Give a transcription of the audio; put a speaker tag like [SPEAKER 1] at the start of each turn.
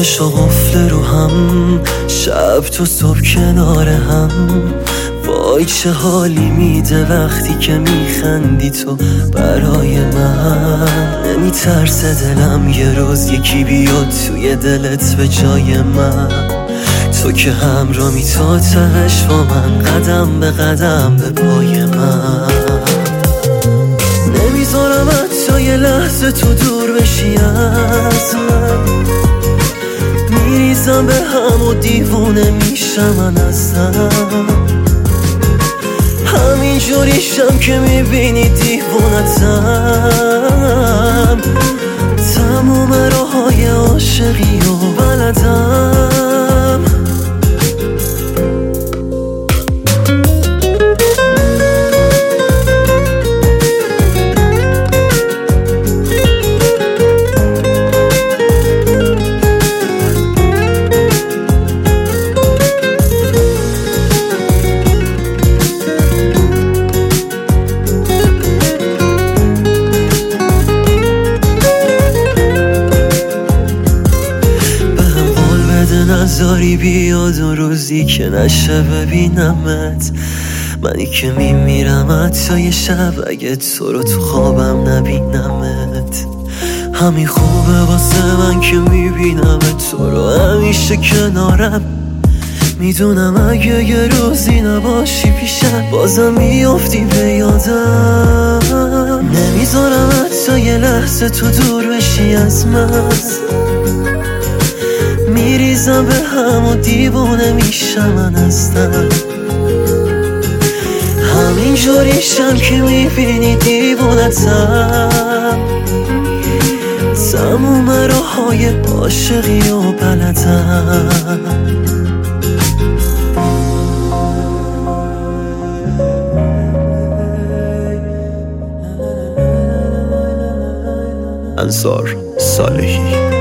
[SPEAKER 1] عشق قفل رو هم، شب تو صبح کنار هم. وای چه حالی میده وقتی که میخندی تو برای من. نمیترسه دلم یه روز یکی بیاد توی دلت به جای من. تو که همراهی تا تهش با من، قدم به قدم به پای من. نمیذارم حتی یه لحظه تو دور بشی از من. میریزم به هم و دیوونه میشم من ازم. همین جوریشم که میبینی دیوونتم. تموم راههای عاشقی و بلدم. نذاری بیاد اون روزی که نشه ببینمت. منی که میمیرم حتی یه شب اگه تو رو تو خوابم نبینمت. همین خوبه واسه من که میبینمت تو رو همیشه کنارم. میدونم اگه یه روزی نباشی پیشم بازم میافتی به یادم. نمیذارم حتی یه لحظه تو دور بشی از من. میریزم به هم و دیوونه میشم من هستم. همین جوریشم که میبینی دیوونتم. تموم راههای عاشقی و بلدم. انصار صالحی.